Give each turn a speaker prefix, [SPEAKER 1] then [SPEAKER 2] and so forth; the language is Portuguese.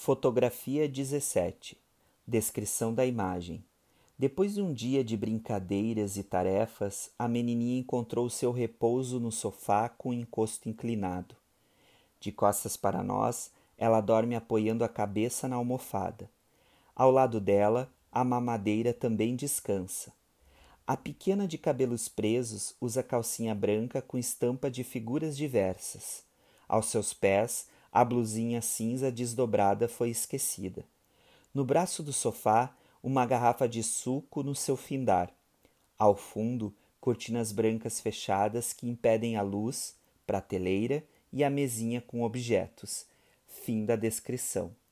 [SPEAKER 1] Fotografia 17. Descrição da imagem. Depois de um dia de brincadeiras e tarefas, a menininha encontrou seu repouso no sofá com o encosto inclinado. De costas para nós, ela dorme apoiando a cabeça na almofada. Ao lado dela, a mamadeira também descansa. A pequena de cabelos presos usa calcinha branca com estampa de figuras diversas. Aos seus pés, a blusinha cinza desdobrada foi esquecida. No braço do sofá, uma garrafa de suco no seu findar. Ao fundo, cortinas brancas fechadas que impedem a luz, prateleira e a mesinha com objetos. Fim da descrição.